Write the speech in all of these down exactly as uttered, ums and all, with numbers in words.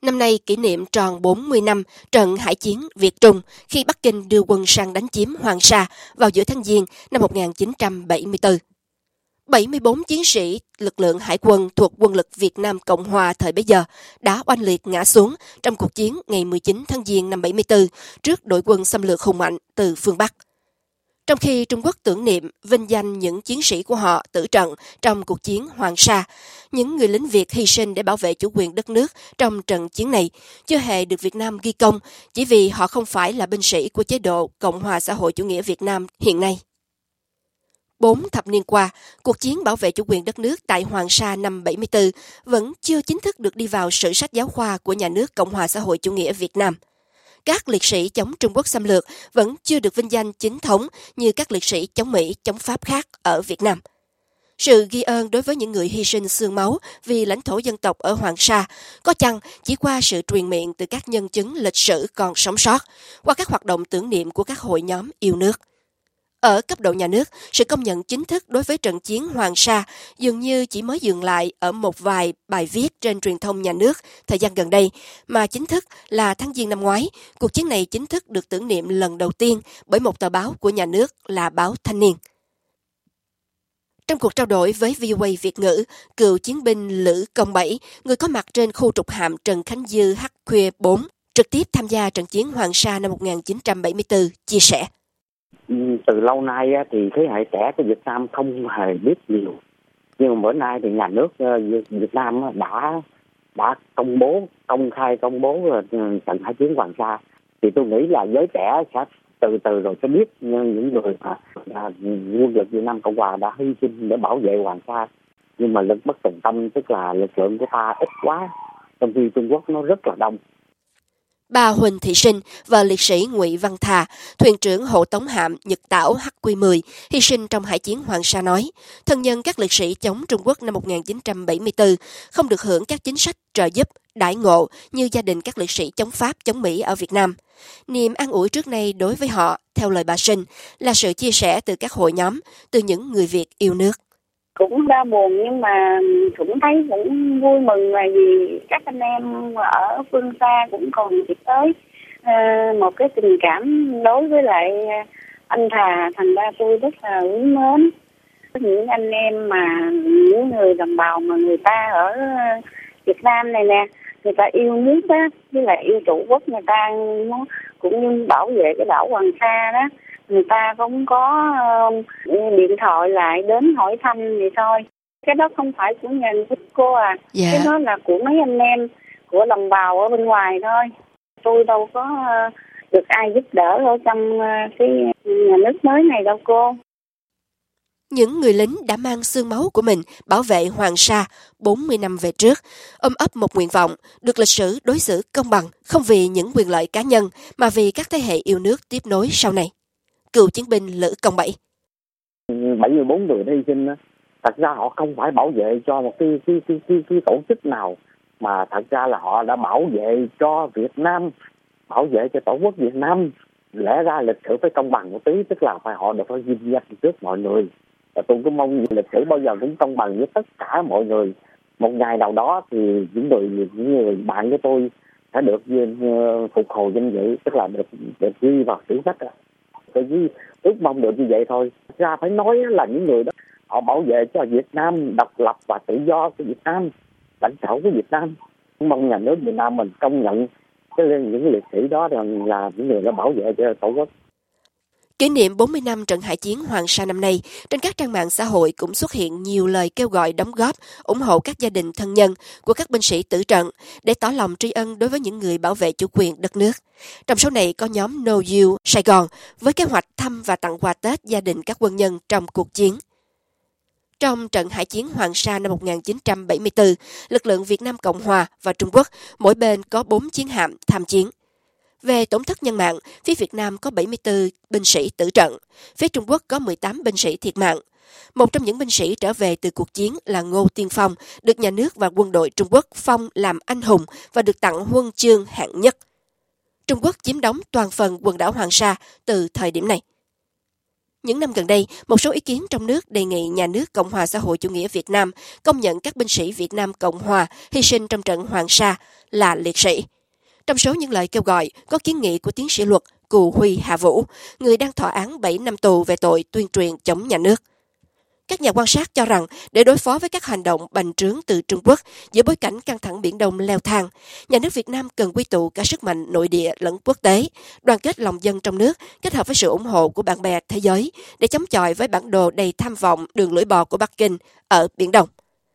Năm nay kỷ niệm tròn bốn mươi năm trận hải chiến Việt-Trung khi Bắc Kinh đưa quân sang đánh chiếm Hoàng Sa vào giữa tháng Giêng năm một nghìn chín trăm bảy mươi tư. bảy mươi bốn chiến sĩ lực lượng hải quân thuộc quân lực Việt Nam Cộng Hòa thời bấy giờ đã oanh liệt ngã xuống trong cuộc chiến ngày mười chín tháng Giêng năm bảy mươi tư trước đội quân xâm lược hùng mạnh từ phương Bắc. Trong khi Trung Quốc tưởng niệm, vinh danh những chiến sĩ của họ tử trận trong cuộc chiến Hoàng Sa, những người lính Việt hy sinh để bảo vệ chủ quyền đất nước trong trận chiến này chưa hề được Việt Nam ghi công chỉ vì họ không phải là binh sĩ của chế độ Cộng hòa xã hội chủ nghĩa Việt Nam hiện nay. Bốn thập niên qua, cuộc chiến bảo vệ chủ quyền đất nước tại Hoàng Sa năm bảy mươi tư vẫn chưa chính thức được đi vào sử sách giáo khoa của nhà nước Cộng hòa xã hội chủ nghĩa Việt Nam. Các liệt sĩ chống Trung Quốc xâm lược vẫn chưa được vinh danh chính thống như các liệt sĩ chống Mỹ, chống Pháp khác ở Việt Nam. Sự ghi ơn đối với những người hy sinh xương máu vì lãnh thổ dân tộc ở Hoàng Sa có chăng chỉ qua sự truyền miệng từ các nhân chứng lịch sử còn sống sót, qua các hoạt động tưởng niệm của các hội nhóm yêu nước. Ở cấp độ nhà nước, sự công nhận chính thức đối với trận chiến Hoàng Sa dường như chỉ mới dừng lại ở một vài bài viết trên truyền thông nhà nước thời gian gần đây, mà chính thức là tháng Giêng năm ngoái, cuộc chiến này chính thức được tưởng niệm lần đầu tiên bởi một tờ báo của nhà nước là báo Thanh niên. Trong cuộc trao đổi với vê o a Việt ngữ, cựu chiến binh Lữ Công Bảy, người có mặt trên khu trục hạm Trần Khánh Dư H Q bốn, trực tiếp tham gia trận chiến Hoàng Sa năm một nghìn chín trăm bảy mươi tư, chia sẻ. Từ lâu nay thì thế hệ trẻ của Việt Nam không hề biết nhiều, nhưng mà bữa nay thì nhà nước Việt Nam đã đã công bố công khai công bố trận hải chiến Hoàng Sa, thì tôi nghĩ là giới trẻ sẽ từ từ rồi sẽ biết những người mà quân lực Việt Nam Cộng Hòa đã hy sinh để bảo vệ Hoàng Sa, nhưng mà lực bất tòng tâm, tức là lực lượng của ta ít quá, trong khi Trung Quốc nó rất là đông. Bà Huỳnh Thị Sinh, vợ liệt sĩ Ngụy Văn Thà, thuyền trưởng hộ tống hạm Nhật Tảo H Q mười, hy sinh trong hải chiến Hoàng Sa nói, thân nhân các liệt sĩ chống Trung Quốc năm một nghìn chín trăm bảy mươi tư không được hưởng các chính sách trợ giúp, đãi ngộ như gia đình các liệt sĩ chống Pháp, chống Mỹ ở Việt Nam. Niềm an ủi trước nay đối với họ, theo lời bà Sinh, là sự chia sẻ từ các hội nhóm, từ những người Việt yêu nước. Cũng đau buồn nhưng mà cũng thấy cũng vui mừng là vì các anh em ở phương xa cũng còn tiếp tới uh, một cái tình cảm đối với lại anh Thà, thành ra tôi rất là quý mến những anh em mà những người đồng bào mà người ta ở Việt Nam này nè, người ta yêu nước đó, với lại yêu tổ quốc, người ta nó cũng như bảo vệ cái đảo Hoàng Sa đó. Người ta cũng có uh, điện thoại lại đến hỏi thăm vậy thôi. Cái đó không phải của nhà nước cô à. Dạ. Cái đó là của mấy anh em, của đồng bào ở bên ngoài thôi. Tôi đâu có uh, được ai giúp đỡ ở trong uh, cái nhà nước mới này đâu cô. Những người lính đã mang xương máu của mình bảo vệ Hoàng Sa bốn mươi năm về trước, ôm ấp một nguyện vọng được lịch sử đối xử công bằng, không vì những quyền lợi cá nhân mà vì các thế hệ yêu nước tiếp nối sau này. Cựu chiến binh Lữ Công Bảy. bảy mươi bốn người hy sinh, thật ra họ không phải bảo vệ cho một cái, cái, cái, cái, cái tổ chức nào, mà thật ra là họ đã bảo vệ cho Việt Nam, bảo vệ cho tổ quốc Việt Nam. Lẽ ra lịch sử phải công bằng một tí, tức là phải họ được phải vinh danh trước mọi người. Và tôi cũng mong lịch sử bao giờ cũng công bằng với tất cả mọi người. Một ngày nào đó thì những người những người bạn của tôi sẽ được uh, phục hồi danh dự, tức là được được ghi vào sử sách. Tôi chỉ ước mong được như vậy thôi. Ra phải nói là những người đó họ bảo vệ cho Việt Nam độc lập và tự do của Việt Nam, lãnh thổ của Việt Nam. Mong nhà nước Việt Nam mình công nhận cái những liệt sĩ đó là những người đã bảo vệ cho tổ quốc. Kỷ niệm bốn mươi năm trận hải chiến Hoàng Sa năm nay, trên các trang mạng xã hội cũng xuất hiện nhiều lời kêu gọi đóng góp, ủng hộ các gia đình thân nhân của các binh sĩ tử trận để tỏ lòng tri ân đối với những người bảo vệ chủ quyền đất nước. Trong số này có nhóm Know You Sài Gòn với kế hoạch thăm và tặng quà Tết gia đình các quân nhân trong cuộc chiến. Trong trận hải chiến Hoàng Sa năm một nghìn chín trăm bảy mươi tư, lực lượng Việt Nam Cộng Hòa và Trung Quốc mỗi bên có bốn chiến hạm tham chiến. Về tổn thất nhân mạng, phía Việt Nam có bảy mươi tư binh sĩ tử trận, phía Trung Quốc có mười tám binh sĩ thiệt mạng. Một trong những binh sĩ trở về từ cuộc chiến là Ngô Tiên Phong, được nhà nước và quân đội Trung Quốc phong làm anh hùng và được tặng huân chương hạng nhất. Trung Quốc chiếm đóng toàn phần quần đảo Hoàng Sa từ thời điểm này. Những năm gần đây, một số ý kiến trong nước đề nghị nhà nước Cộng hòa xã hội chủ nghĩa Việt Nam công nhận các binh sĩ Việt Nam Cộng hòa hy sinh trong trận Hoàng Sa là liệt sĩ. Trong số những lời kêu gọi có kiến nghị của tiến sĩ luật Cù Huy Hà Vũ, người đang thọ án bảy năm tù về tội tuyên truyền chống nhà nước. Các nhà quan sát cho rằng để đối phó với các hành động bành trướng từ Trung Quốc giữa bối cảnh căng thẳng Biển Đông leo thang, nhà nước Việt Nam cần quy tụ cả sức mạnh nội địa lẫn quốc tế, đoàn kết lòng dân trong nước kết hợp với sự ủng hộ của bạn bè thế giới để chống chọi với bản đồ đầy tham vọng đường lưỡi bò của Bắc Kinh ở Biển Đông.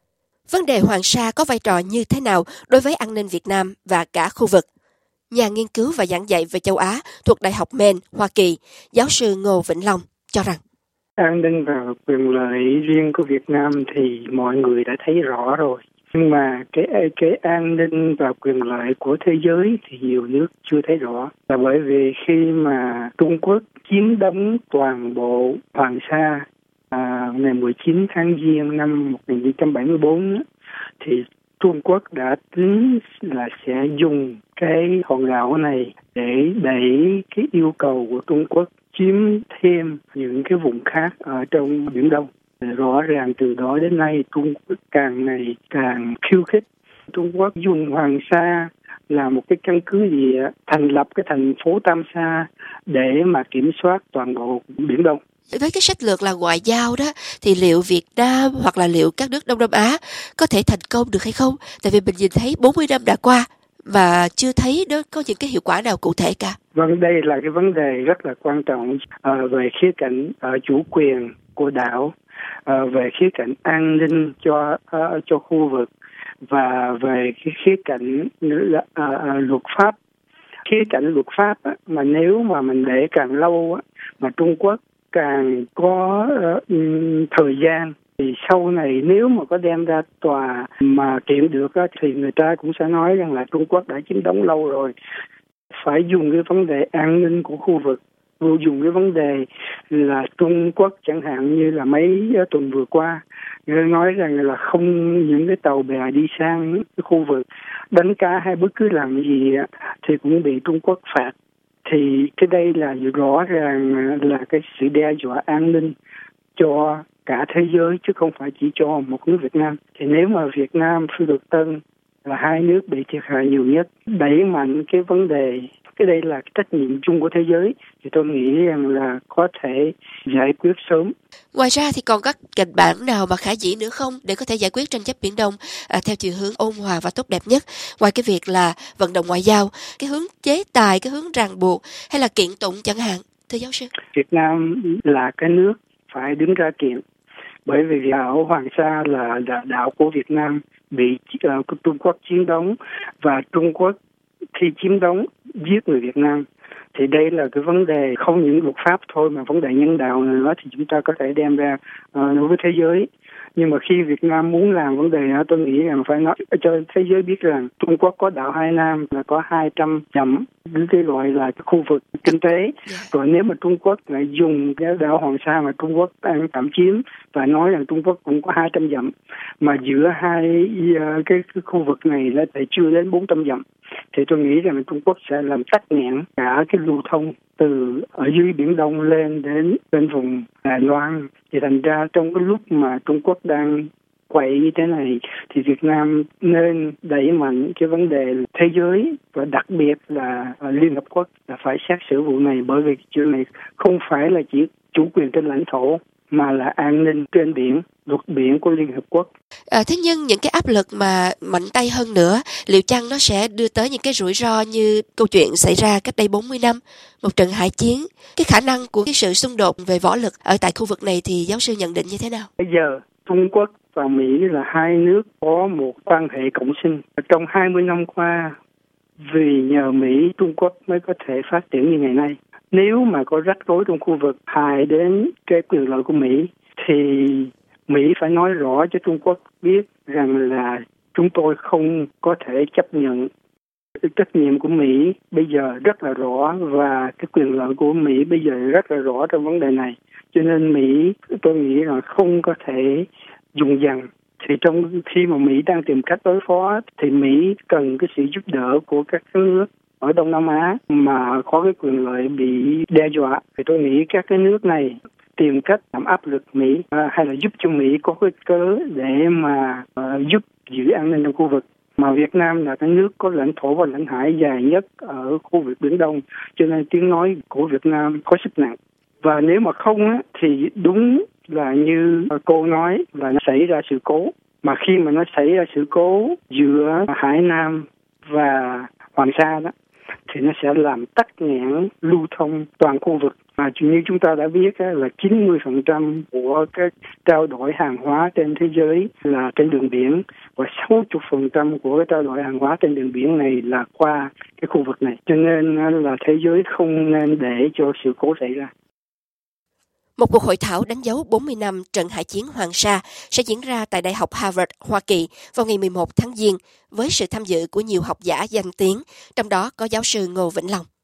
Vấn đề Hoàng Sa có vai trò như thế nào đối với an ninh Việt Nam và cả khu vực? Nhà nghiên cứu và giảng dạy về châu Á thuộc Đại học Maine, Hoa Kỳ, giáo sư Ngô Vĩnh Long cho rằng an ninh và quyền lợi riêng của Việt Nam thì mọi người đã thấy rõ rồi. Nhưng mà cái cái an ninh và quyền lợi của thế giới thì nhiều nước chưa thấy rõ. Là bởi vì khi mà Trung Quốc chiếm đóng toàn bộ Hoàng Sa à, ngày mười chín tháng Giêng năm một nghìn chín trăm bảy mươi tư thì Trung Quốc đã tính là sẽ dùng cái hòn đảo này để đẩy cái yêu cầu của Trung Quốc chiếm thêm những cái vùng khác ở trong Biển Đông. Rõ ràng từ đó đến nay Trung Quốc càng ngày càng khiêu khích. Trung Quốc dùng Hoàng Sa là một cái căn cứ địa thành lập cái thành phố Tam Sa để mà kiểm soát toàn bộ Biển Đông. Với cái sách lược là ngoại giao đó, thì liệu Việt Nam hoặc là liệu các nước Đông Nam Á có thể thành công được hay không? Tại vì mình nhìn thấy bốn mươi năm đã qua và chưa thấy đó có những cái hiệu quả nào cụ thể cả. Vâng, đây là cái vấn đề rất là quan trọng à, về khía cạnh à, chủ quyền của đảo, à, về khía cạnh an ninh cho à, cho khu vực và về cái khía cạnh à, à, luật pháp. Khía cạnh luật pháp á, mà nếu mà mình để càng lâu á, mà Trung Quốc càng có uh, thời gian thì sau này nếu mà có đem ra tòa mà kiện được á, thì người ta cũng sẽ nói rằng là Trung Quốc đã chiếm đóng lâu rồi. Phải dùng cái vấn đề an ninh của khu vực, dùng cái vấn đề là Trung Quốc chẳng hạn như là mấy tuần vừa qua nói rằng là không những cái tàu bè đi sang cái khu vực đánh cá hay bất cứ làm gì thì cũng bị Trung Quốc phạt. Thì cái đây là rõ ràng là cái sự đe dọa an ninh cho cả thế giới chứ không phải chỉ cho một nước Việt Nam. Thì nếu mà Việt Nam, Phi Luật Tân là hai nước bị thiệt hại nhiều nhất, đẩy mạnh cái vấn đề, cái đây là cái trách nhiệm chung của thế giới, thì tôi nghĩ rằng là có thể giải quyết sớm. Ngoài ra thì còn các kịch bản nào mà khả dĩ nữa không để có thể giải quyết tranh chấp Biển Đông à, theo chiều hướng ôn hòa và tốt đẹp nhất? Ngoài cái việc là vận động ngoại giao, cái hướng chế tài, cái hướng ràng buộc hay là kiện tụng chẳng hạn, thưa giáo sư? Việt Nam là cái nước phải đứng ra kiện, bởi vì đảo Hoàng Sa là, là đảo của Việt Nam bị uh, Trung Quốc chiếm đóng, và Trung Quốc khi chiếm đóng giết người Việt Nam. Thì đây là cái vấn đề không những luật pháp thôi mà vấn đề nhân đạo nữa thì chúng ta có thể đem ra uh, đối với thế giới. Nhưng mà khi Việt Nam muốn làm vấn đề đó, tôi nghĩ rằng phải nói cho thế giới biết rằng Trung Quốc có đảo Hải Nam là có hai trăm dặm, cái gọi là khu vực kinh tế. Rồi nếu mà Trung Quốc lại dùng cái đảo Hoàng Sa mà Trung Quốc đang tạm chiếm và nói rằng Trung Quốc cũng có hai trăm dặm, mà giữa hai cái, cái khu vực này là lại chưa đến bốn trăm dặm, thì tôi nghĩ rằng Trung Quốc sẽ làm tắc nghẽn cả cái lưu thông từ ở dưới Biển Đông lên đến bên vùng Đài Loan. Thì thành ra trong cái lúc mà Trung Quốc đang quậy như thế này thì Việt Nam nên đẩy mạnh cái vấn đề thế giới và đặc biệt là Liên Hợp Quốc là phải xét xử vụ này, bởi vì chuyện này không phải là chỉ chủ quyền trên lãnh thổ mà là an ninh trên biển, luật biển của Liên Hợp Quốc. À, thế nhưng những cái áp lực mà mạnh tay hơn nữa, liệu chăng nó sẽ đưa tới những cái rủi ro như câu chuyện xảy ra cách đây bốn mươi năm, một trận hải chiến, cái khả năng của cái sự xung đột về võ lực ở tại khu vực này thì giáo sư nhận định như thế nào? Bây giờ Trung Quốc và Mỹ là hai nước có một quan hệ cộng sinh. Trong hai mươi năm qua, vì nhờ Mỹ, Trung Quốc mới có thể phát triển như ngày nay. Nếu mà có rắc rối trong khu vực hại đến cái quyền lợi của Mỹ, thì Mỹ phải nói rõ cho Trung Quốc biết rằng là chúng tôi không có thể chấp nhận. Trách nhiệm của Mỹ bây giờ rất là rõ và cái quyền lợi của Mỹ bây giờ rất là rõ trong vấn đề này. Cho nên Mỹ, tôi nghĩ là không có thể dùng dằn. Thì trong khi mà Mỹ đang tìm cách đối phó thì Mỹ cần cái sự giúp đỡ của các nước ở Đông Nam Á mà có cái quyền lợi bị đe dọa. Thì tôi nghĩ các cái nước này tìm cách làm áp lực Mỹ à, hay là giúp cho Mỹ có cái cớ để mà uh, giúp giữ an ninh trong khu vực. Mà Việt Nam là cái nước có lãnh thổ và lãnh hải dài nhất ở khu vực Biển Đông, cho nên tiếng nói của Việt Nam có sức nặng. Và nếu mà không á, thì đúng là như cô nói là nó xảy ra sự cố. Mà khi mà nó xảy ra sự cố giữa Hải Nam và Hoàng Sa đó, thì nó sẽ làm tắc nghẽn lưu thông toàn khu vực. Mà như chúng ta đã biết là chín mươi phần trăm của cái trao đổi hàng hóa trên thế giới là trên đường biển, và sáu mươi phần trăm của cái trao đổi hàng hóa trên đường biển này là qua cái khu vực này. Cho nên là thế giới không nên để cho sự cố xảy ra. Một cuộc hội thảo đánh dấu bốn mươi năm trận hải chiến Hoàng Sa sẽ diễn ra tại Đại học Harvard, Hoa Kỳ vào ngày mười một tháng Giêng với sự tham dự của nhiều học giả danh tiếng, trong đó có giáo sư Ngô Vĩnh Long.